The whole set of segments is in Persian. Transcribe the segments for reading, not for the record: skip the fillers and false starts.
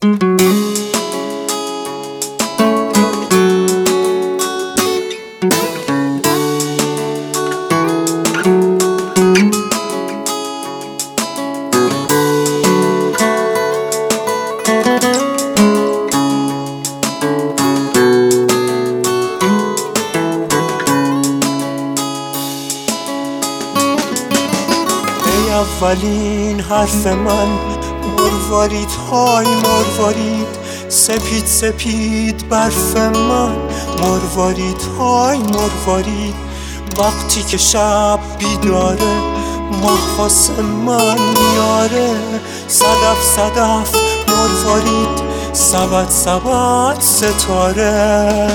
اولین حرف من مروارید های مروارید، سپید سپید برف من مروارید های مروارید. وقتی که شب بیداره ماه واسه من میاره، صدف صدف مروارید، سبد سبد ستاره.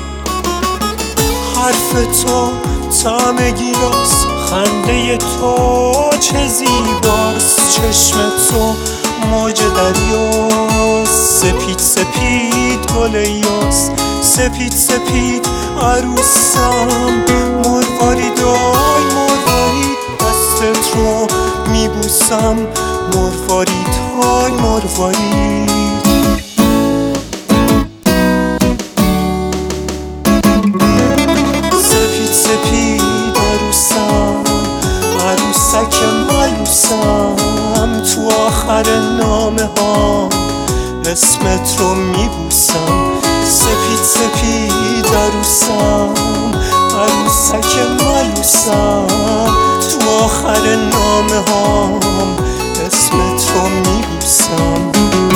حرف تو طعم گیلاس، خنده تو چه زیباست، چشم تو موج دریاست، سپید سپید گل یاس، سپید سپید عروسم مروارید آی مروارید. دستت رو میبوسم مروارید های مروارید. سپید سپید عروسم، عروسک ملوسم، تو آخر نامه ها اسمت رو میبوسم. سپید سپید عروسم، عروسک ملوسم، تو آخر نامه ها اسمت رو میبوسم.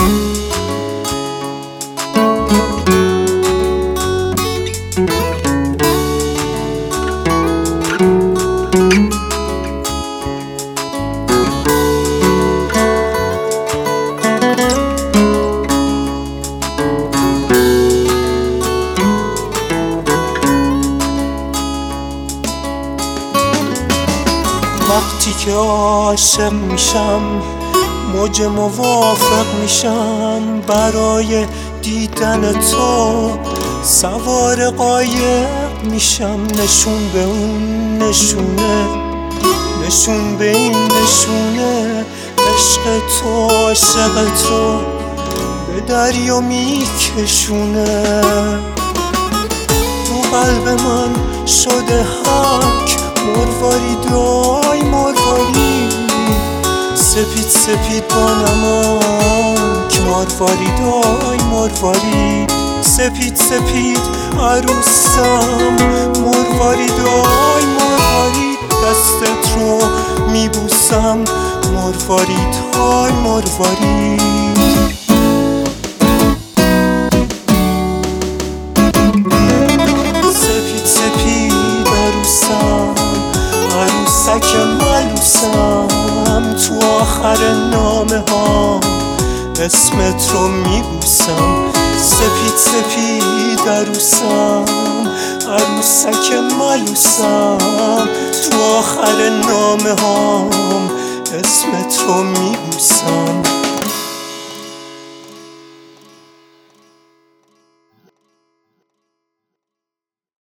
وقتی که عاشق میشم موج موافق میشم، برای دیدن تو سوار قایق میشم. نشون به اون نشونه، نشون به این نشونه، عشق تو عاشق تو به دریا میکشونه. تو قلب من شده حک مروارید آی مروارید، سپید سپید با نمک مروارید آی مروارید. سپید سپید عروسم مروارید آی مروارید. دستت رو میبوسم مروارید آی مروارید. سپید سپید عروسم، عروسک ملوسم، تو آخر نامه ها اسمت رو میبوسم. سپید سپید عروسم، عروسک ملوسم، تو آخر نامه ها اسمت رو میبوسم.